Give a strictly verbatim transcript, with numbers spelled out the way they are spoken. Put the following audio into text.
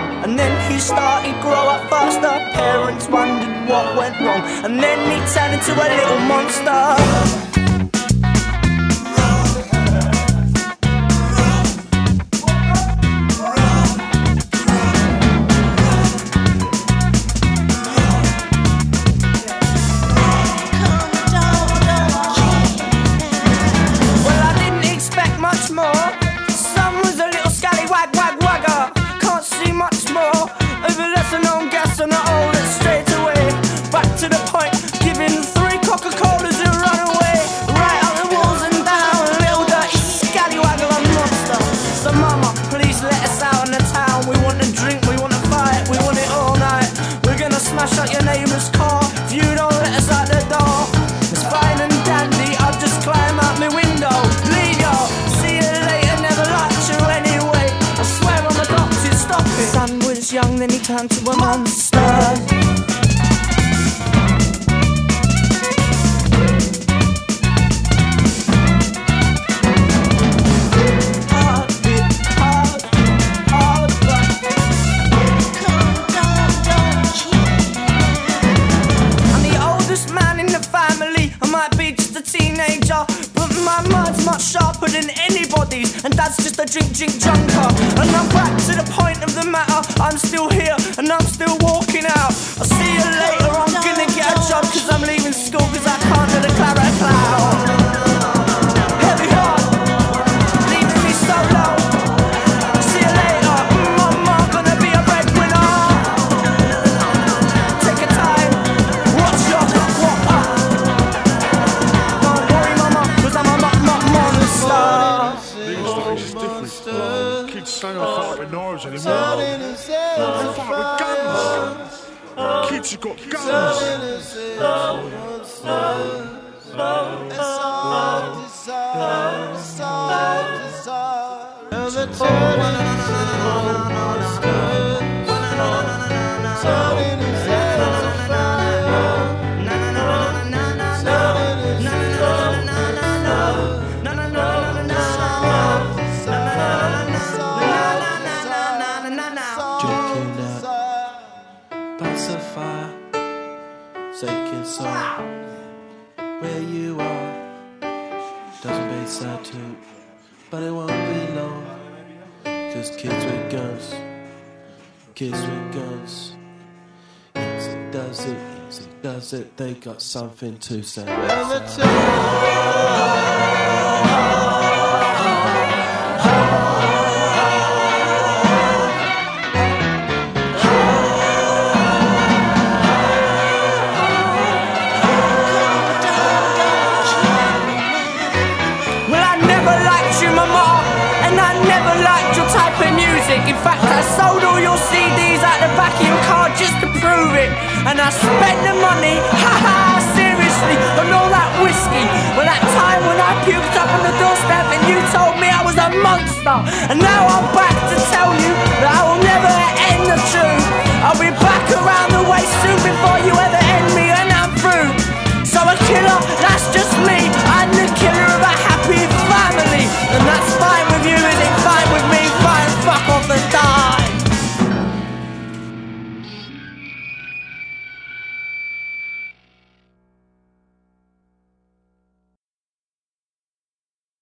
And then he started grow up faster. Parents wondered what went wrong. And then he turned into a little monster. Shut your neighbour's car if you don't let us out the door. It's fine and dandy, I'll just climb out my window. Leave you, see you later, never liked you anyway. I swear on the doctor, stop it. Son was young, then he turned to a monster. Much sharper than anybody's, and Dad's just a drink, drink drunker. And I'm back to the point of the matter. I'm still here, and I'm still walking out. I'll see you later, I'm gonna get a job, cause I'm leaving school, cause I can't do the Clara Cloud. Heavy heart, leaving me so low. See you later, mm, I'm gonna be a breadwinner. Take your time, watch your clock, walk up. Don't worry, mama, cause I'm a muck, muck, monster. These days it's different. Kids say I fight with knives anymore. I fight with guns. Kids have got guns. Taking song where you are doesn't make sad too, but it won't be long. Cause kids with guns, kids with guns, easy does it, easy does it. They got something to say. In fact, I sold all your C Ds out the back of your car just to prove it. And I spent the money, haha, seriously, on all that whiskey. Well, that time when I puked up on the doorstep and you told me I was a monster. And now I'm back to tell you that I will never end the truth. I'll be back around the way soon before you ever